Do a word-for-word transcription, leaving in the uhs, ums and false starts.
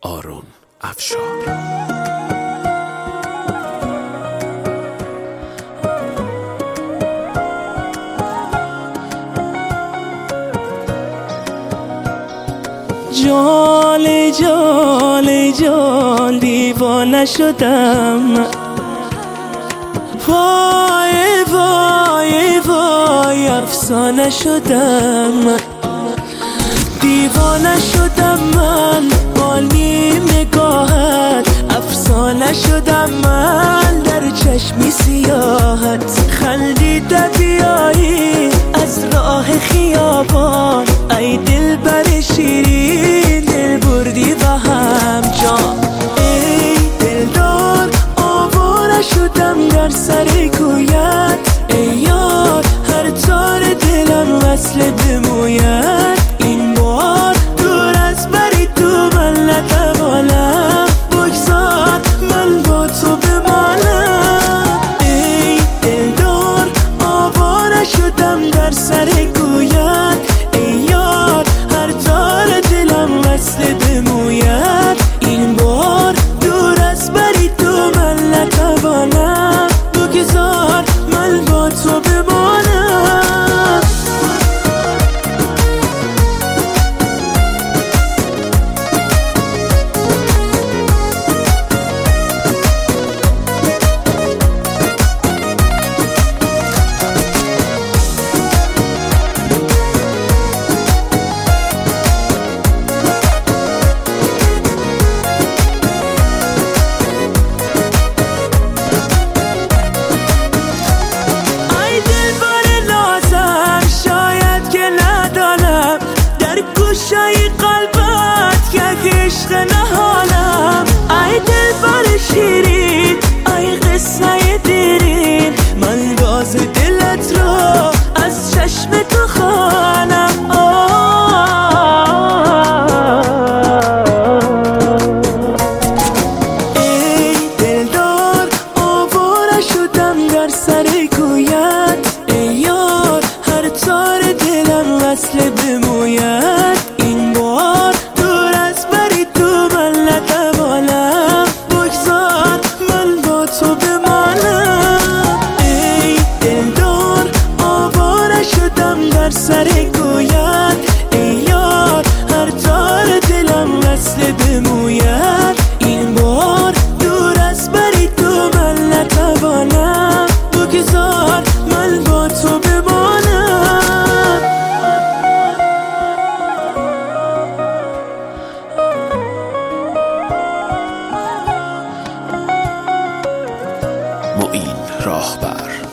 آرون افشار. جال جال جال دیوانه شدم، وای وای وای افسانه شدم، دیوانه شدم من با نیم نگاهت، افسانه شدم من در چشمی سیاحت، خندیده بیایی از راه خیابان، ای دل بر شیرین دل بردی و هم جان، ای دلدار آواره شدم در سر کویت، ای یار هر تار دلم وصل بموید، این بار دور از بری تو من نتوانم، بگذار من با تو بمانم، ای دلدار آواره شدم در سر کویت، ای یار هر تار دلم وصل بموید، این بار دور از بری تو من نتوانم، بگذار من با تو بمانم. گوشای قلبت یک عشق نهانم، ای دل بر شیرین ای قصه دیرین، من راز دلت را از چشم تو خوانم، ای دلدار آواره شدم در سر کویت، ای یار هر تار دلم وصل بموید، این بار دور از بری تو من نتوانم، بگذار من با تو بمانم، ای دلدار آواره شدم در سر کویت، ای یار هر تار دلم وصل بموید، این بار دور از بری تو من نتوانم، بگذار من با تو بمانم. معین راهبر.